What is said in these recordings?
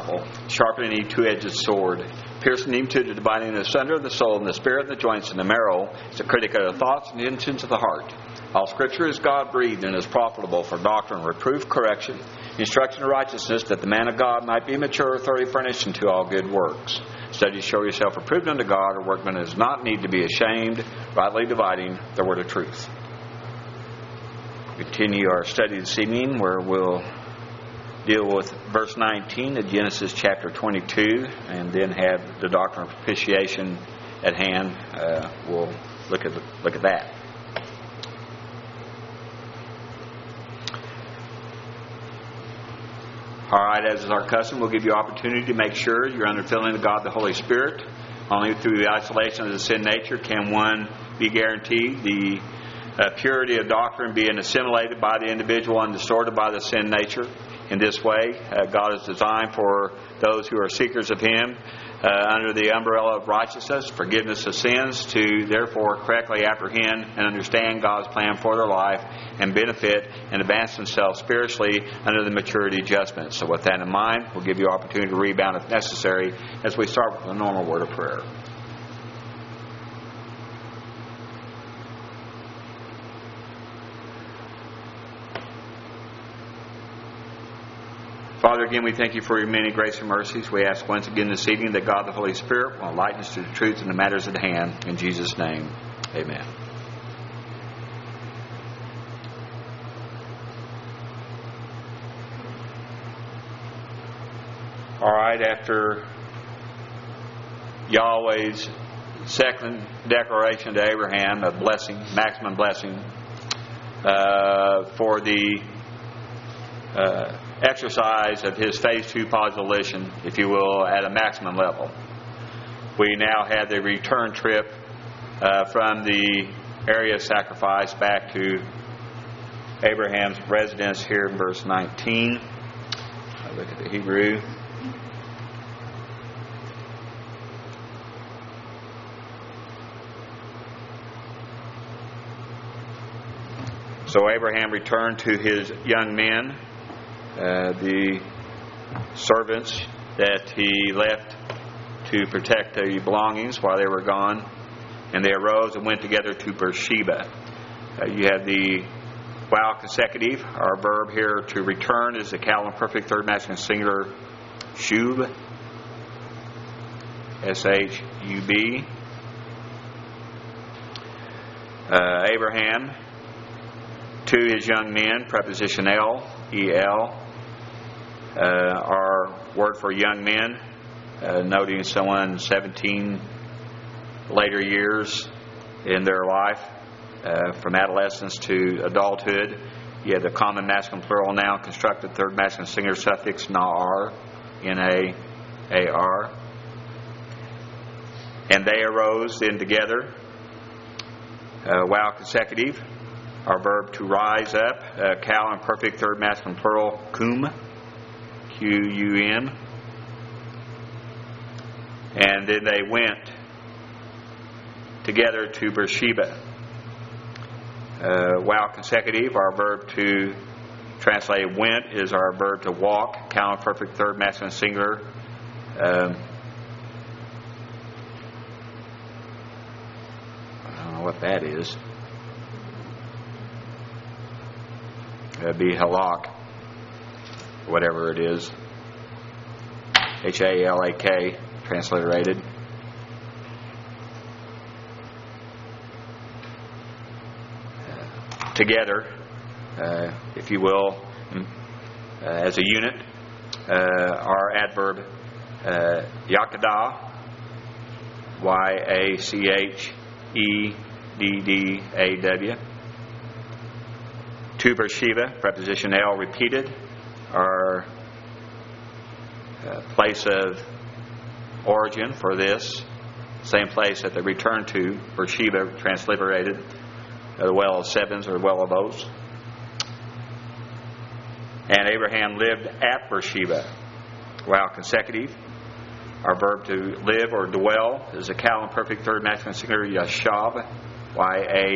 powerful, sharper than any two-edged sword, piercing even to the dividing asunder of the soul and the spirit and the joints and the marrow. It's a critic of the thoughts and the intents of the heart. All Scripture is God-breathed and is profitable for doctrine, reproof, correction, instruction in righteousness, that the man of God might be mature, thoroughly furnished unto all good works. Study to show yourself approved unto God, a workman that does not need to be ashamed, rightly dividing the word of truth. Continue our study this evening, where we'll deal with verse 19 of Genesis chapter 22, and then have the doctrine of propitiation at hand. We'll look at that. All right, as is our custom, we'll give you opportunity to make sure you're under filling of God the Holy Spirit. Only through the isolation of the sin nature can one be guaranteed the purity of doctrine being assimilated by the individual and distorted by the sin nature. In this way, God is designed for those who are seekers of Him under the umbrella of righteousness, forgiveness of sins, to therefore correctly apprehend and understand God's plan for their life and benefit and advance themselves spiritually under the maturity adjustment. So with that in mind, we'll give you opportunity to rebound if necessary as we start with a normal word of prayer. Father, again, we thank you for your many grace and mercies. We ask once again this evening that God the Holy Spirit will enlighten us to the truth in the matters at hand. In Jesus' name, amen. All right, after Yahweh's second declaration to Abraham, a blessing, maximum blessing, for the exercise of his phase 2 position, if you will, at a maximum level. We now have the return trip from the area of sacrifice back to Abraham's residence here in verse 19. Look at the Hebrew. So Abraham returned to his young men, the servants that he left to protect their belongings while they were gone, and they arose and went together to Beersheba. You have the wow consecutive. Our verb here to return is the Calvin perfect third masculine singular shub, S-H-U-B. Abraham to his young men, preposition el, E-L. Our word for young men, noting someone 17 later years in their life, from adolescence to adulthood. You have the common masculine plural noun constructed third masculine singular suffix naar, N-A-A-R. And they arose then together. Wow consecutive. Our verb to rise up, cow and perfect third masculine plural, cum, Q-U-M. And then they went together to Beersheba. Wow consecutive, our verb to translate went is our verb to walk, cow and perfect third masculine singular. I don't know what that is. That'd be halak, whatever it is. H-A-L-A-K, transliterated. Together, if you will, as a unit, our adverb Yakadah, Y-A-C-H-E-D-D-A-W. To Beersheba, preposition el repeated, our place of origin for this, same place that they returned to, Beersheba, transliterated, the well of Sevens or well of Oaths. And Abraham lived at Beersheba. Wow consecutive. Our verb to live or dwell is a Calvin perfect third masculine singular, Yashab,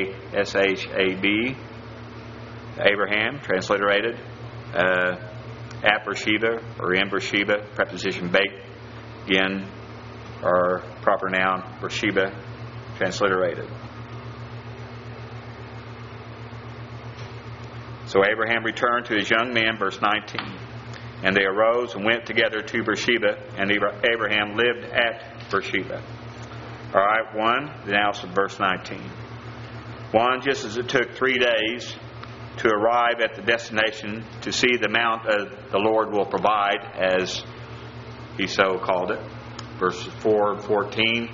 Y-A-S-H-A-B. Abraham, transliterated, at Beersheba or in Beersheba. Preposition bait, again, or proper noun, Beersheba, transliterated. So Abraham returned to his young men, verse 19. And they arose and went together to Beersheba, and Abraham lived at Beersheba. All right, 1, now it's verse 19. 1, just as it took 3 days to arrive at the destination to see the mount the Lord will provide, as he so called it. Verse 4 and 14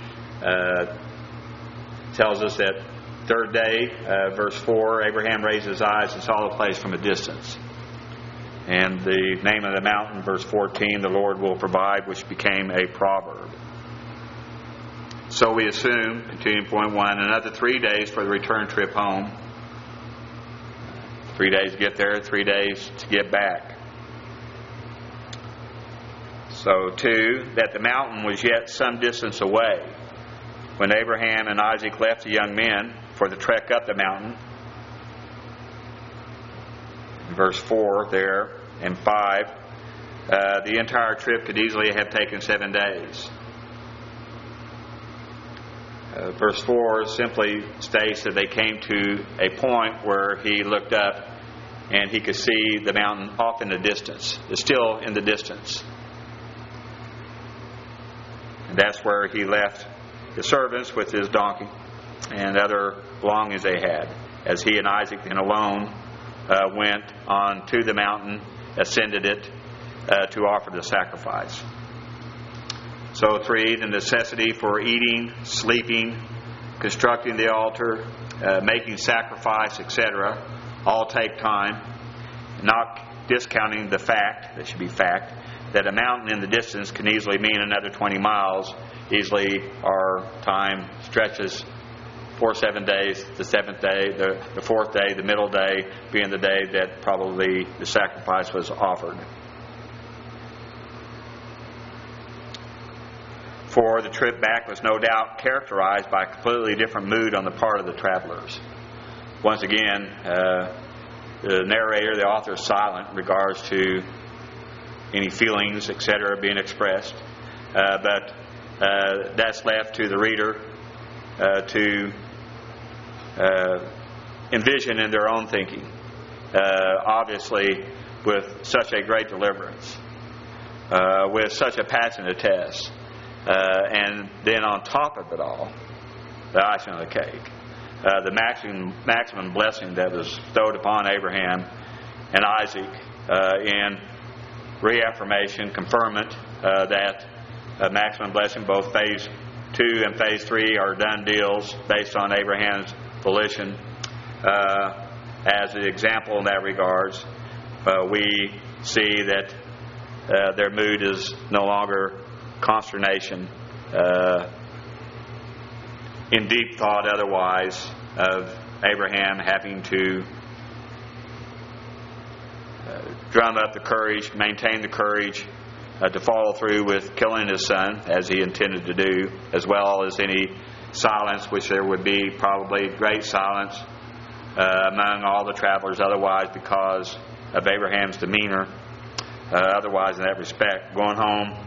tells us that third day, verse 4, Abraham raised his eyes and saw the place from a distance. And the name of the mountain, verse 14, the Lord will provide, which became a proverb. So we assume, continuing point 1, another 3 days for the return trip home. 3 days to get there, 3 days to get back. So 2, that the mountain was yet some distance away when Abraham and Isaac left the young men for the trek up the mountain. Verse 4 there, and 5, the entire trip could easily have taken 7 days. Verse 4 simply states that they came to a point where he looked up and he could see the mountain off in the distance. It's still in the distance. And that's where he left the servants with his donkey and other belongings they had, as he and Isaac then alone went on to the mountain, ascended it to offer the sacrifice. So 3, the necessity for eating, sleeping, constructing the altar, making sacrifice, etc., all take time. Not discounting the fact, that should be fact, that a mountain in the distance can easily mean another 20 miles. Easily our time stretches for 7 days, the 7th day, the 4th day, the middle day being the day that probably the sacrifice was offered. For the trip back was no doubt characterized by a completely different mood on the part of the travelers. Once again, the narrator, the author, is silent in regards to any feelings, etc., being expressed. But that's left to the reader to envision in their own thinking. Obviously, with such a great deliverance, with such a passionate test, and then on top of it all, the icing on the cake, the maximum blessing that was bestowed upon Abraham and Isaac in reaffirmation, confirmment that maximum blessing, both phase 2 and phase 3 are done deals based on Abraham's volition. As an example in that regards, we see that their mood is no longer consternation, in deep thought otherwise, of Abraham having to drum up the courage, maintain the courage to follow through with killing his son, as he intended to do, as well as any silence, which there would be probably great silence among all the travelers otherwise because of Abraham's demeanor. Otherwise, in that respect, going home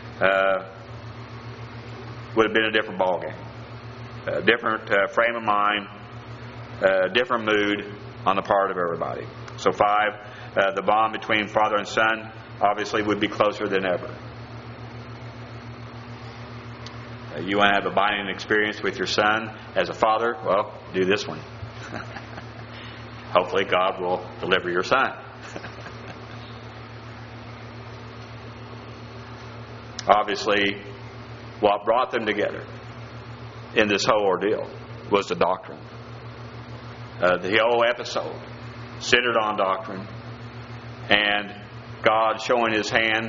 would have been a different ballgame, a different frame of mind, different mood on the part of everybody. So 5, the bond between father and son obviously would be closer than ever. You want to have a binding experience with your son as a father? Well, do this one. Hopefully God will deliver your son. Obviously, what brought them together in this whole ordeal was the doctrine. The whole episode centered on doctrine, and God showing His hand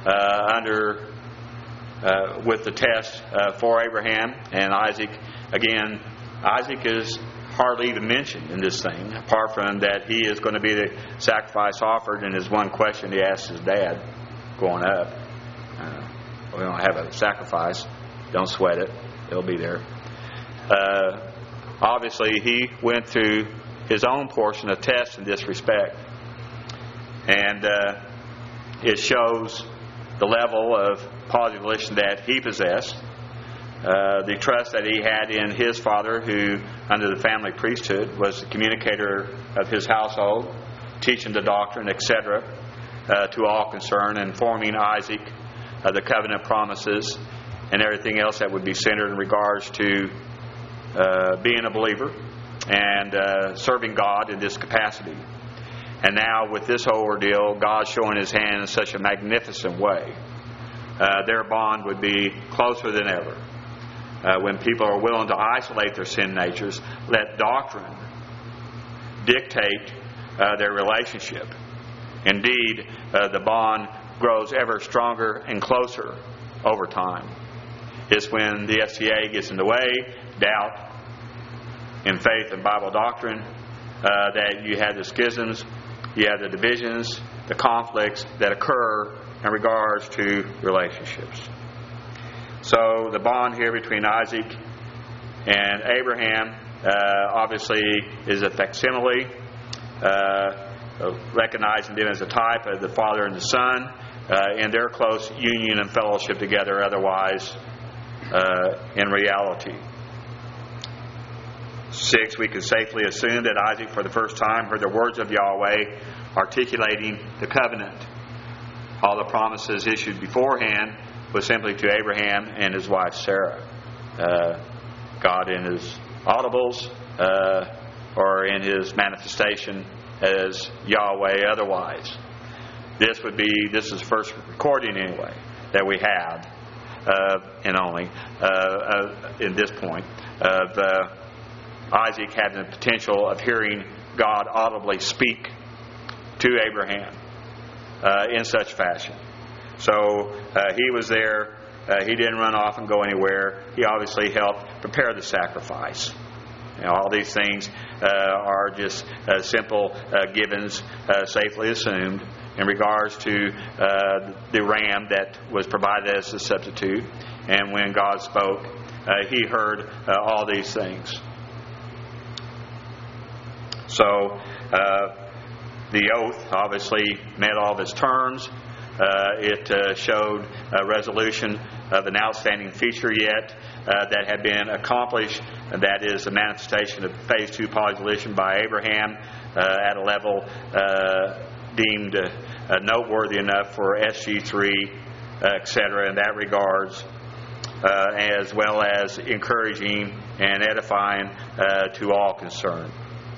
with the test for Abraham and Isaac. Again, Isaac is hardly even mentioned in this thing, apart from that he is going to be the sacrifice offered, and his one question he asked his dad growing up. We don't have a sacrifice. Don't sweat it. It'll be there. Obviously, he went through his own portion of tests in this respect. And it shows the level of positive volition that he possessed, the trust that he had in his father, who, under the family priesthood, was the communicator of his household, teaching the doctrine, etc., to all concerned, and informing Isaac of the covenant promises and everything else that would be centered in regards to being a believer and serving God in this capacity. And now, with this whole ordeal, God's showing His hand in such a magnificent way. Their bond would be closer than ever. When people are willing to isolate their sin natures, let doctrine dictate their relationship. Indeed, the bond grows ever stronger and closer over time. It's when the FCA gets in the way, doubt in faith and Bible doctrine, that you have the schisms, you have the divisions, the conflicts that occur in regards to relationships. So the bond here between Isaac and Abraham obviously is a facsimile, recognizing them as a type of the father and the son in their close union and fellowship together, otherwise in reality. 6, we can safely assume that Isaac for the first time heard the words of Yahweh articulating the covenant. All the promises issued beforehand was simply to Abraham and his wife Sarah. God in His audibles or in His manifestation as Yahweh otherwise. This is the first recording anyway that we have, and only in this point, of Isaac having the potential of hearing God audibly speak to Abraham in such fashion. So he was there. He didn't run off and go anywhere. He obviously helped prepare the sacrifice. All these things are just simple givens, safely assumed, in regards to the ram that was provided as a substitute. And when God spoke, he heard all these things. So the oath obviously met all of its terms. It showed a resolution of an outstanding feature yet that had been accomplished. And that is the manifestation of phase 2 polyvolition by Abraham at a level deemed noteworthy enough for SG3, etc. in that regards, as well as encouraging and edifying to all concerned.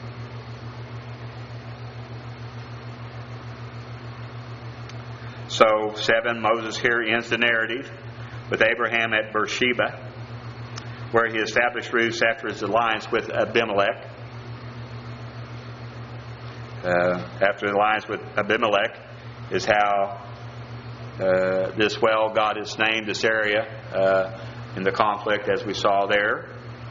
So 7, Moses here ends the narrative with Abraham at Beersheba, where he established roots after his alliance with Abimelech. After the alliance with Abimelech is how this well got its name, this area, in the conflict as we saw there.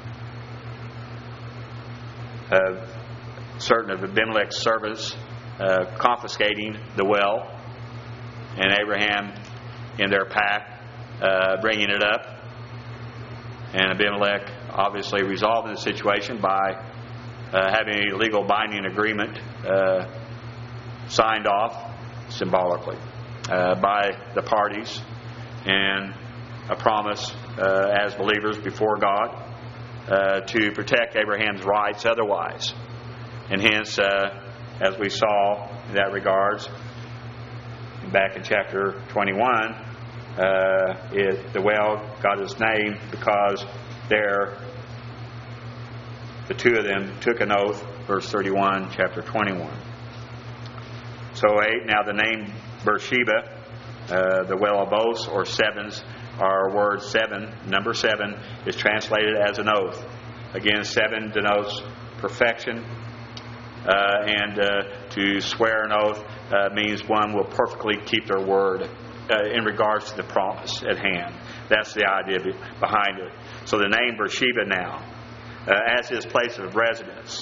Certain of Abimelech's servants confiscating the well, and Abraham in their pack bringing it up, and Abimelech obviously resolving the situation by having a legal binding agreement signed off symbolically by the parties, and a promise as believers before God to protect Abraham's rights otherwise. And hence, as we saw in that regards, back in chapter 21, the well got its name because there the two of them took an oath, verse 31, chapter 21. So 8, now the name Beersheba, the well of oaths or sevens, our word 7, number 7, is translated as an oath. Again, 7 denotes perfection, and to swear an oath means one will perfectly keep their word in regards to the promise at hand. That's the idea behind it. So the name Beersheba now, as his place of residence,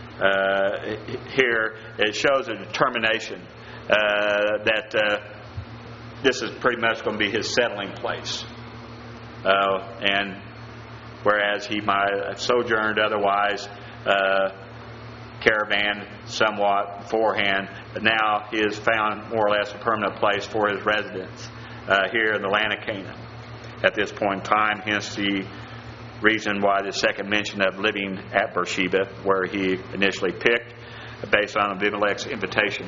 here it shows a determination that this is pretty much going to be his settling place. And whereas he might have sojourned otherwise caravan somewhat beforehand, but now he has found more or less a permanent place for his residence here in the land of Canaan at this point in time. Hence the reason why the second mention of living at Beersheba, where he initially picked, based on Abimelech's invitation.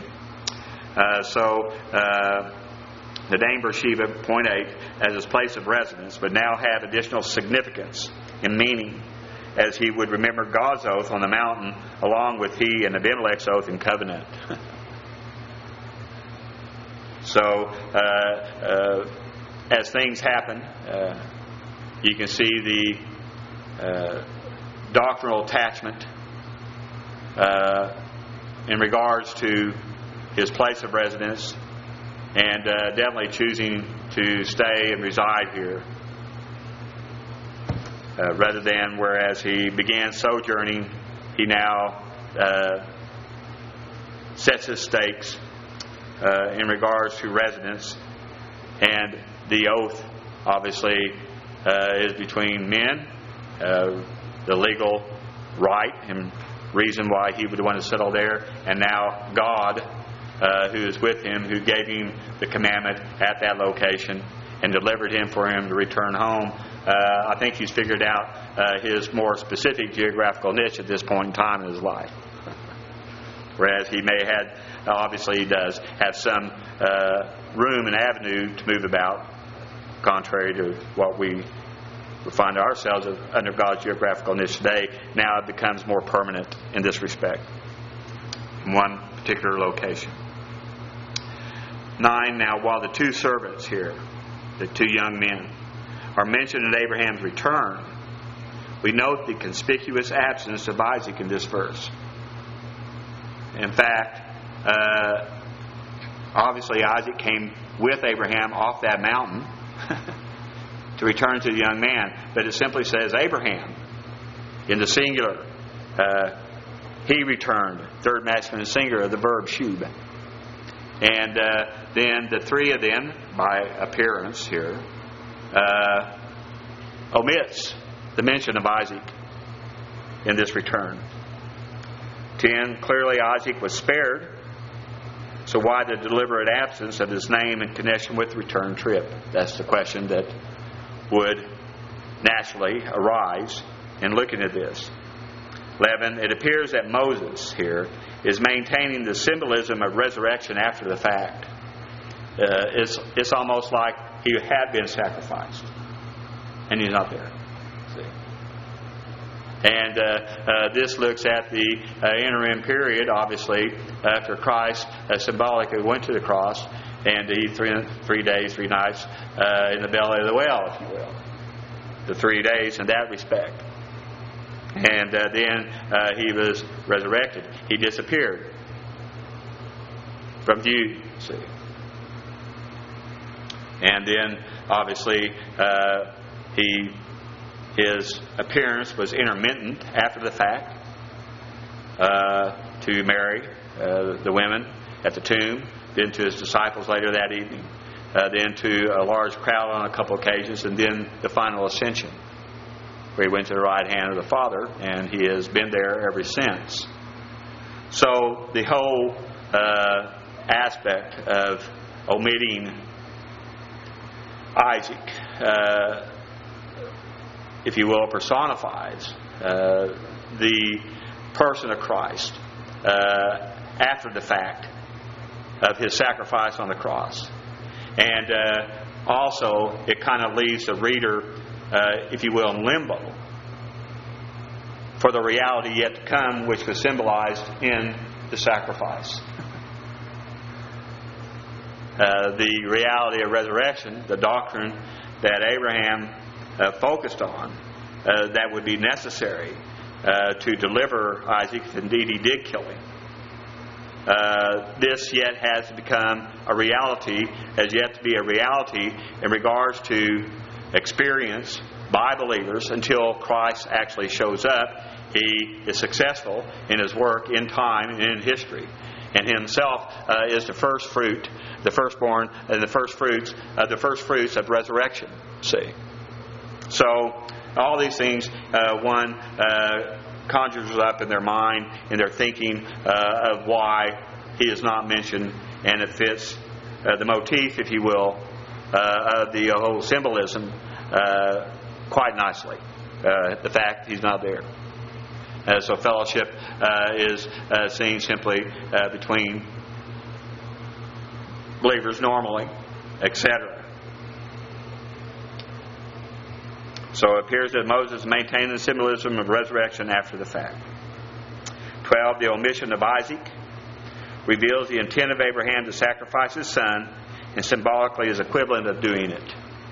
The name Beersheba, point 8, as his place of residence, would now have additional significance and meaning, as he would remember God's oath on the mountain, along with he and Abimelech's oath in covenant. As things happen, you can see the doctrinal attachment in regards to his place of residence, and definitely choosing to stay and reside here rather than whereas he began sojourning, he now sets his stakes in regards to residence. And the oath obviously is between men, the legal right and reason why he would want to settle there, and now God, who is with him, who gave him the commandment at that location and delivered him for him to return home. I think he's figured out his more specific geographical niche at this point in time in his life. Whereas he may have, obviously he does, have some room and avenue to move about, contrary to what we find ourselves under God's geographical niche today. Now it becomes more permanent in this respect, in one particular location. 9, now while the two servants here, the two young men, are mentioned in Abraham's return, we note the conspicuous absence of Isaac in this verse. In fact, obviously Isaac came with Abraham off that mountain to return to the young man, but it simply says Abraham in the singular. He returned, third masculine singular of the verb shub. And then the three of them, by appearance here, omits the mention of Isaac in this return. 10, clearly Isaac was spared, so why the deliberate absence of his name in connection with the return trip? That's the question that would naturally arise in looking at this. 11, it appears that Moses here is maintaining the symbolism of resurrection after the fact. It's almost like he had been sacrificed and he's not there. See? And this looks at the interim period, obviously, after Christ symbolically went to the cross and he 3 days, 3 nights in the belly of the whale, if you will. The 3 days in that respect. And then he was resurrected. He disappeared from view, see. And then, obviously, his appearance was intermittent after the fact to Mary, the women at the tomb, then to his disciples later that evening, then to a large crowd on a couple occasions, and then the final ascension, where he went to the right hand of the Father, and he has been there ever since. So the whole aspect of omitting Isaac, if you will, personifies the person of Christ after the fact of his sacrifice on the cross. And also it kind of leaves the reader, if you will, in limbo for the reality yet to come, which was symbolized in the sacrifice. The reality of resurrection, the doctrine that Abraham focused on, that would be necessary to deliver Isaac, if indeed he did kill him. This yet has become a reality, has yet to be a reality in regards to experience by believers until Christ actually shows up. He is successful in his work in time and in history. And himself is the first fruit, the firstborn, and the first fruits of resurrection. See, so all these things, one conjures up in their mind, in their thinking of why he is not mentioned, and it fits the motif, if you will, of the whole symbolism quite nicely. The fact he's not there. So fellowship is seen simply between believers normally, etc. So it appears that Moses maintained the symbolism of resurrection after the fact. 12. The omission of Isaac reveals the intent of Abraham to sacrifice his son, and symbolically is equivalent of doing it.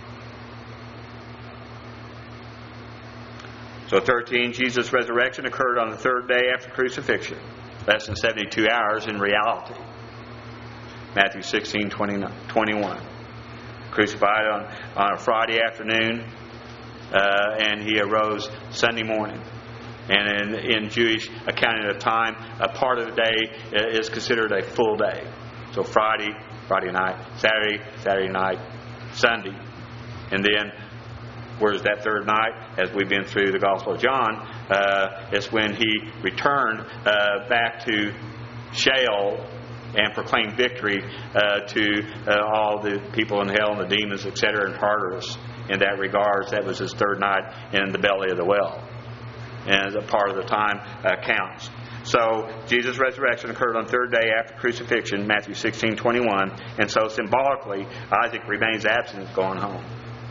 So 13. Jesus' resurrection occurred on the third day after crucifixion, less than 72 hours in reality. Matthew 16:21. Crucified on a Friday afternoon, and he arose Sunday morning. And in Jewish accounting of time, a part of the day is considered a full day. So Friday night, Saturday night, Sunday. And then, where's that third night? As we've been through the Gospel of John, it's when he returned back to Sheol and proclaimed victory to all the people in hell and the demons, etc., and Tartarus. In that regard, that was his third night in the belly of the well. And a part of the time counts. So Jesus' resurrection occurred on the third day after crucifixion, Matthew 16:21, and so symbolically Isaac remains absent going home.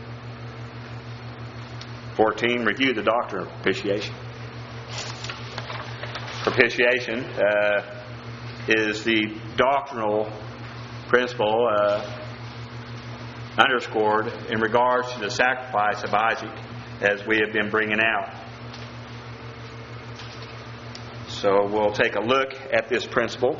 14. Review the doctrine of propitiation. Propitiation is the doctrinal principle underscored in regards to the sacrifice of Isaac, as we have been bringing out. So we'll take a look at this principle